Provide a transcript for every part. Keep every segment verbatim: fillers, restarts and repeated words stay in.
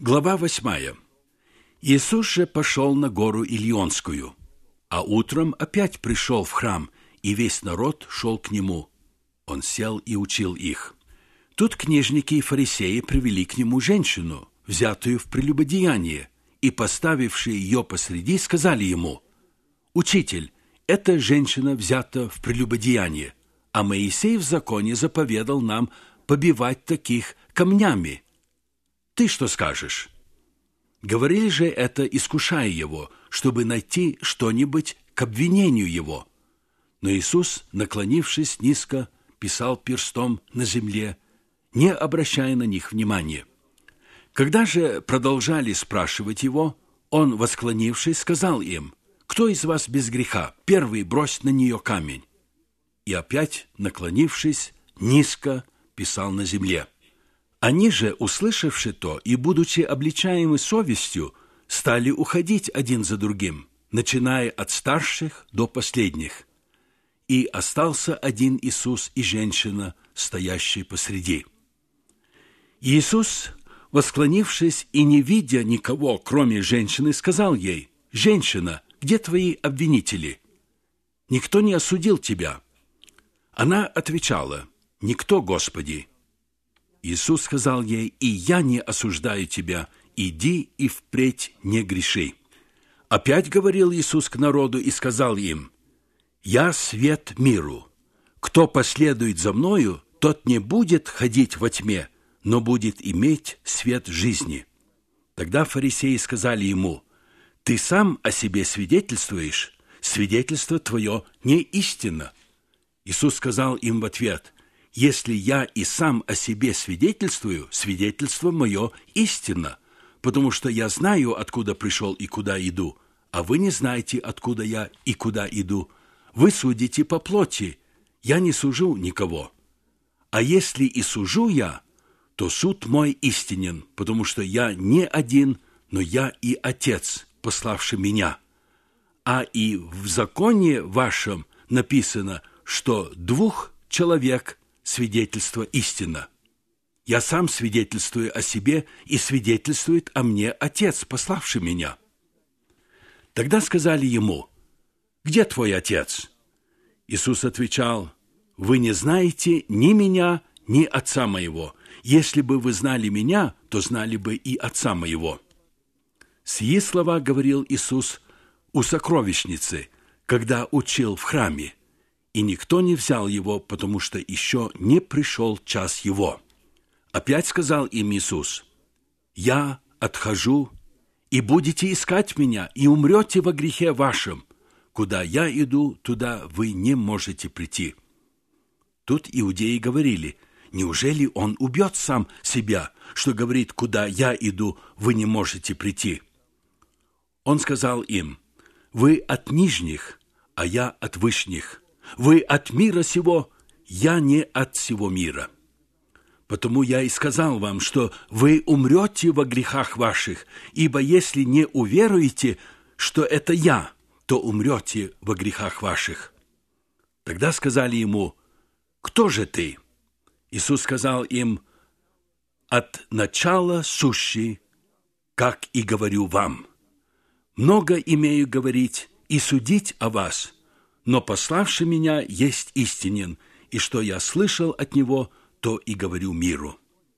Глава восьмая. Иисус же пошел на гору Илионскую, а утром опять пришел в храм, и весь народ шел к нему. Он сел и учил их. Тут книжники и фарисеи привели к нему женщину, взятую в прелюбодеяние, и, поставившие ее посреди, сказали ему: «Учитель, эта женщина взята в прелюбодеяние, а Моисей в законе заповедал нам побивать таких камнями. Ты что скажешь?» Говорили же это, искушая его, чтобы найти что-нибудь к обвинению его. Но Иисус, наклонившись низко, писал перстом на земле, не обращая на них внимания. Когда же продолжали спрашивать его, он, восклонившись, сказал им: «Кто из вас без греха? Первый брось на нее камень». И опять, наклонившись, низко писал на земле. Они же, услышавши то и будучи обличаемы совестью, стали уходить один за другим, начиная от старших до последних. И остался один Иисус и женщина, стоящая посреди. Иисус, восклонившись и не видя никого, кроме женщины, сказал ей: «Женщина, где твои обвинители? Никто не осудил тебя?» Она отвечала: «Никто, Господи». Иисус сказал ей: «И я не осуждаю тебя, иди и впредь не греши». Опять говорил Иисус к народу и сказал им: «Я свет миру. Кто последует за Мною, тот не будет ходить во тьме, но будет иметь свет жизни». Тогда фарисеи сказали Ему: «Ты сам о себе свидетельствуешь, свидетельство Твое не истинно». Иисус сказал им в ответ: «Если я и сам о себе свидетельствую, свидетельство мое истинно, потому что я знаю, откуда пришел и куда иду, а вы не знаете, откуда я и куда иду. Вы судите по плоти, я не сужу никого. А если и сужу я, то суд мой истинен, потому что я не один, но я и Отец, пославший меня. А и в законе вашем написано, что двух человек свидетельство истина. Я сам свидетельствую о себе, и свидетельствует о мне Отец, пославший меня». Тогда сказали ему: «Где твой Отец?» Иисус отвечал: «Вы не знаете ни меня, ни Отца моего. Если бы вы знали меня, то знали бы и Отца моего». Сии слова говорил Иисус у сокровищницы, когда учил в храме. И никто не взял его, потому что еще не пришел час его. Опять сказал им Иисус: «Я отхожу, и будете искать меня, и умрете во грехе вашем. Куда я иду, туда вы не можете прийти». Тут иудеи говорили: «Неужели он убьет сам себя, что говорит: куда я иду, вы не можете прийти?» Он сказал им: «Вы от нижних, а я от вышних. Вы от мира сего, я не от сего мира. Потому я и сказал вам, что вы умрете во грехах ваших, ибо если не уверуете, что это я, то умрете во грехах ваших». Тогда сказали ему: «Кто же ты?» Иисус сказал им: «От начала сущий, как и говорю вам. Много имею говорить и судить о вас, но пославший меня есть истинен, и что я слышал от него, то и говорю миру».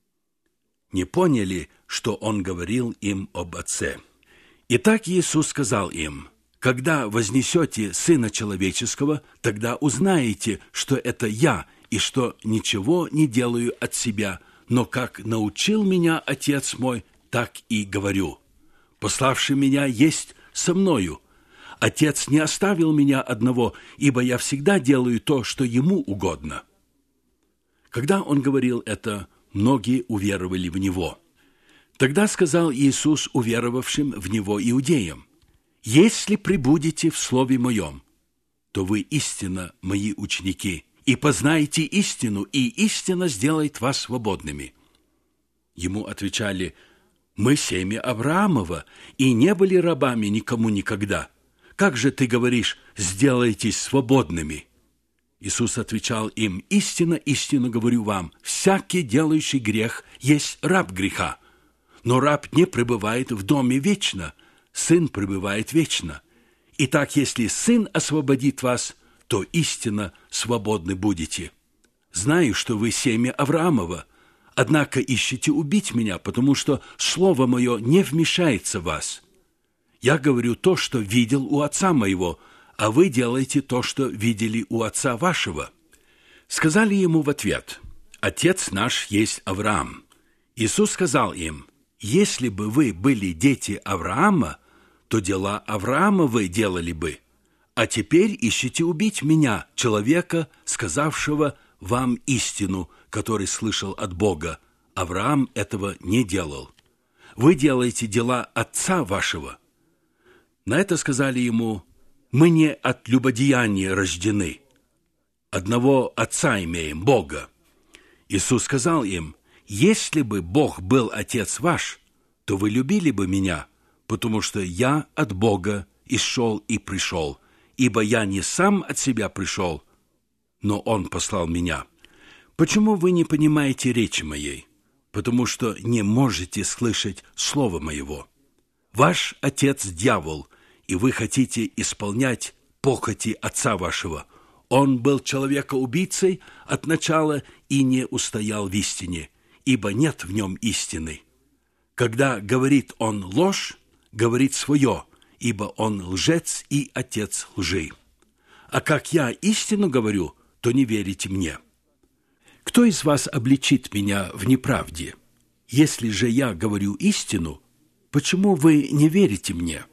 Не поняли, что он говорил им об Отце. Итак, Иисус сказал им: «Когда вознесете Сына Человеческого, тогда узнаете, что это Я, и что ничего не делаю от себя, но как научил меня Отец мой, так и говорю. Пославший меня есть со мною. Отец не оставил меня одного, ибо я всегда делаю то, что ему угодно». Когда он говорил это, многие уверовали в него. Тогда сказал Иисус уверовавшим в него иудеям: «Если пребудете в слове моем, то вы истинно мои ученики, и познаете истину, и истина сделает вас свободными». Ему отвечали: «Мы семя Авраамова, и не были рабами никому никогда. Как же ты говоришь: сделайтесь свободными?» Иисус отвечал им: «Истинно, истинно говорю вам, всякий, делающий грех, есть раб греха. Но раб не пребывает в доме вечно, сын пребывает вечно. Итак, если сын освободит вас, то истинно свободны будете. Знаю, что вы семя Авраамова, однако ищете убить меня, потому что слово мое не вмешается в вас. Я говорю то, что видел у отца моего, а вы делаете то, что видели у отца вашего». Сказали ему в ответ: «Отец наш есть Авраам». Иисус сказал им: «Если бы вы были дети Авраама, то дела Авраама вы делали бы. А теперь ищете убить меня, человека, сказавшего вам истину, который слышал от Бога. Авраам этого не делал. Вы делаете дела отца вашего». На это сказали ему: «Мы не от любодеяния рождены. Одного отца имеем, Бога». Иисус сказал им: «Если бы Бог был отец ваш, то вы любили бы меня, потому что я от Бога исшел и пришел, ибо я не сам от себя пришел, но Он послал меня. Почему вы не понимаете речи моей? Потому что не можете слышать слова моего. Ваш отец дьявол, и вы хотите исполнять похоти отца вашего. Он был человека-убийцей от начала и не устоял в истине, ибо нет в нем истины. Когда говорит он ложь, говорит свое, ибо он лжец и отец лжи. А как я истину говорю, то не верите мне. Кто из вас обличит меня в неправде? Если же я говорю истину, почему вы не верите мне?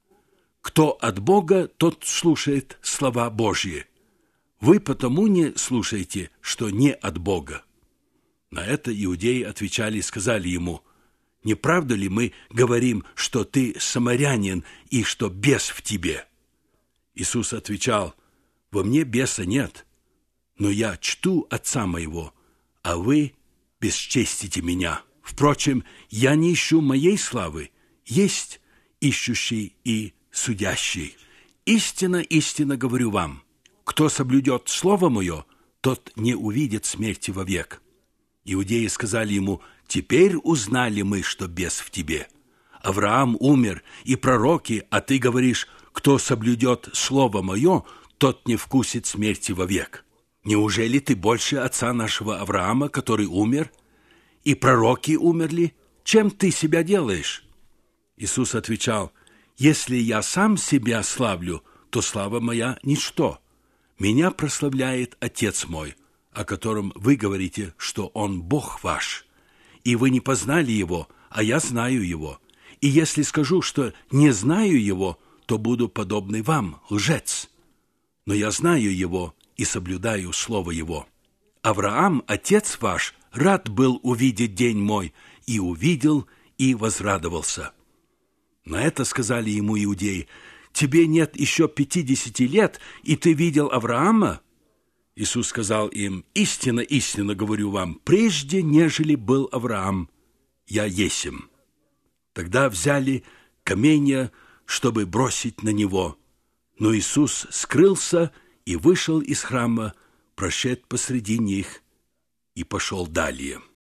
Кто от Бога, тот слушает слова Божьи. Вы потому не слушаете, что не от Бога». На это иудеи отвечали и сказали ему: «Не правда ли мы говорим, что ты самарянин и что бес в тебе?» Иисус отвечал: «Во мне беса нет, но я чту отца моего, а вы бесчестите меня. Впрочем, я не ищу моей славы, есть ищущий и судящий. Истинно, истинно говорю вам, кто соблюдет слово мое, тот не увидит смерти вовек». Иудеи сказали ему: «Теперь узнали мы, что бес в тебе. Авраам умер, и пророки, а ты говоришь: кто соблюдет слово мое, тот не вкусит смерти вовек. Неужели ты больше отца нашего Авраама, который умер? И пророки умерли? Чем ты себя делаешь?» Иисус отвечал: «Если я сам себя славлю, то слава моя ничто. Меня прославляет Отец мой, о котором вы говорите, что Он Бог ваш. И вы не познали Его, а я знаю Его. И если скажу, что не знаю Его, то буду подобный вам, лжец. Но я знаю Его и соблюдаю слово Его. Авраам, отец ваш, рад был увидеть день мой, и увидел, и возрадовался». На это сказали ему иудеи: «Тебе нет еще пятидесяти лет, и ты видел Авраама?» Иисус сказал им: «Истинно, истинно говорю вам, прежде, нежели был Авраам, я есмь». Тогда взяли каменья, чтобы бросить на него. Но Иисус скрылся и вышел из храма, прошед посреди них, и пошел далее.